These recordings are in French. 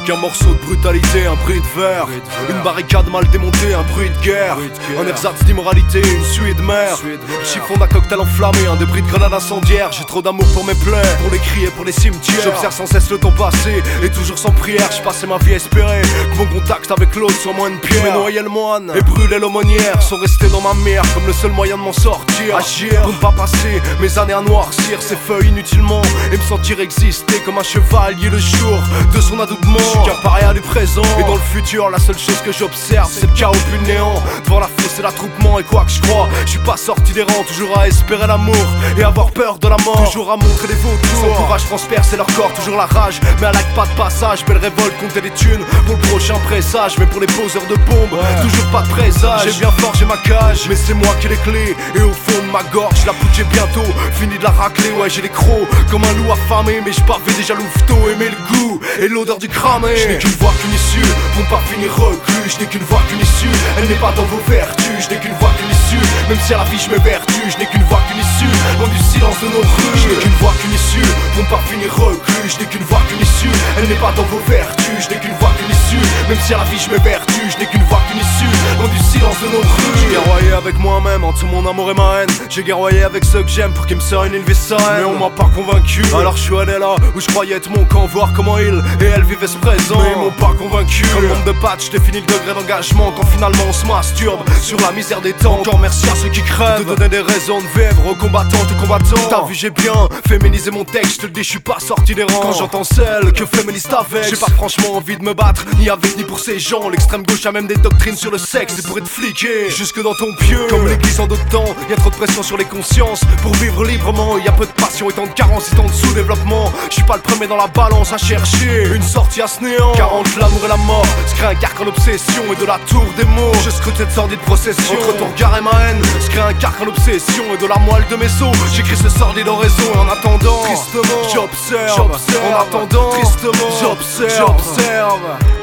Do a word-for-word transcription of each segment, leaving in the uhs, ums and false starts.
qu'un morceau de brutalité, un bruit de verre, une barricade mal démontée, un bruit de guerre, un ersatz d'immoralité, une suie de mer, chiffon d'un cocktail enflammé, un débris de grenade incendiaire. J'ai trop d'amour pour mes plaies, pour les cris et pour les cimetières. J'observe sans cesse le temps passé, et toujours sans prière. J'ai passé ma vie à espérer que mon contact avec l'autre soit moins une pierre. Mais noyer le moine et brûler l'aumônière sont restés dans ma mère comme le seul moyen de m'en sortir. Agir pour ne pas passer mes années à noircir ces feuilles inutilement et me sentir exister comme un chevalier le jour de son adoubement. Je suis qu'un paria du présent, et dans le futur la seule chose que j'observe c'est le chaos plus néant. Devant la fosse et l'attroupement, et quoi que je crois, je suis pas sorti des rangs. Toujours à espérer l'amour et avoir peur de la mort, toujours à montrer des vautours. Son courage transpercer leur corps, toujours la rage, mais à l'acte pas de passage. Belle révolte, compter des thunes pour le prochain pressage. Mais pour les poseurs de bombes, ouais. Toujours pas de présage. J'ai bien forgé ma cage, mais c'est moi qui ai les clés. Et au fond de ma gorge, la poutre j'ai bientôt fini de la racler. Ouais, j'ai les crocs comme un loup affamé, mais je bavais déjà louveteau. Aimer le goût et l'odeur du cramé. Je n'ai qu'une voix, qu'une issue, pour pas finir reclus. Je n'ai qu'une voix, qu'une issue, elle n'est pas dans vos vertus. Je n'ai qu'une voix, qu'une issue, même si à la vie je m'évertue. Je n'ai qu'une voix, qu'une issue, loin du silence de nos rues. Je n'ai qu'une voix, qu'une issue, pour pas finir reclus. Je n'ai qu'une voix, qu'une issue, elle n'est pas dans vos vertus. Je n'ai qu'une voix, qu'une issue, même si à la vie je m'évertue. Je n'ai qu'une voix, qu'une issue, loin du silence de nos rues. J'ai guerroyé avec moi-même entre mon amour et ma haine. J'ai guerroyé avec ceux que j'aime pour qu'ils me seraient une élevé sa haine. Mais on m'a pas convaincu, alors je suis allé là où je croyais être mon camp, voir comment ils et elles vivaient ce présent. Mais ils m'ont pas convaincu. Comme nombre de patchs, j'ai fini le degré d'engagement quand finalement on se masturbe sur la misère des temps. Encore merci à ceux qui crèvent de donner des raisons de vivre aux combattantes et combattants. T'as vu, j'ai bien féminisé mon texte, je te le dis, je suis pas sorti des rangs. Quand j'entends celle que féministe avec, j'ai pas franchement envie de me battre, ni avec ni pour ces gens. L'extrême gauche a même des doctrines sur le sexe, c'est pour être fliqué jusque dans ton pieu. Comme l'église en d'autres temps, y'a trop de pression sur les consciences. Pour vivre librement, y a peu de passion et tant de carences et tant de sous-développement. Je suis pas le premier dans la balance à chercher une sortie à ce néant, car entre l'amour et la mort se crée un carcan d'obsession et de la tour des mots. Je scrute cette sordide procession entre ton regard et ma haine, se crée un carcan d'obsession et de la moelle de mes os. J'écris ce sordide oraison et en attendant, tristement, j'observe, j'observe. En attendant, tristement, j'observe, j'observe.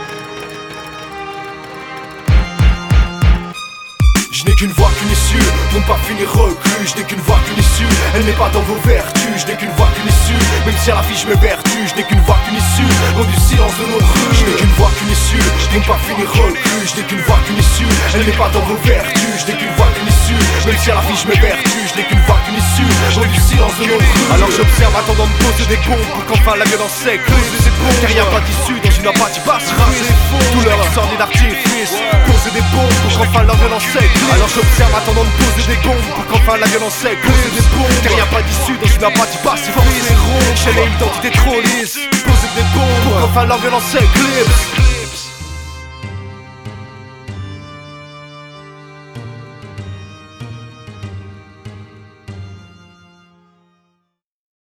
Je n'ai qu'une voix, qu'une issue, pour ne pas finir reclus. Je n'ai qu'une voix, qu'une issue, elle n'est pas dans vos vertus. Je n'ai qu'une voix, qu'une issue, même si à la vie je m'évertue. Je n'ai qu'une voix, qu'une issue, loin du silence de nos rues. Je n'ai qu'une voix, qu'une issue, pour ne pas finir reclus. Je n'ai qu'une voix, qu'une issue, elle n'est pas dans vos vertus. Je n'ai qu'une voix, qu'une issue, même si à la vie je m'évertue. Je n'ai qu'une voix, qu'une issue, loin du silence de nos rues. Alors j'observe attendant de poser des bombes pour qu'enfin la violence s'éclose. Car y a pas d'issue dans une apathie basse race. Tout leur sort d'artifice, poser des bombes pour qu'enfin la violence s'éclose. Alors j'observe attendant de poser des bombes pour qu'enfin la violence s'éclose. Car y a pas d'issue dans une apathie pacifiste. J'ai l'identité trop lisse, poser des bombes pour qu'enfin la violence s'éclipse.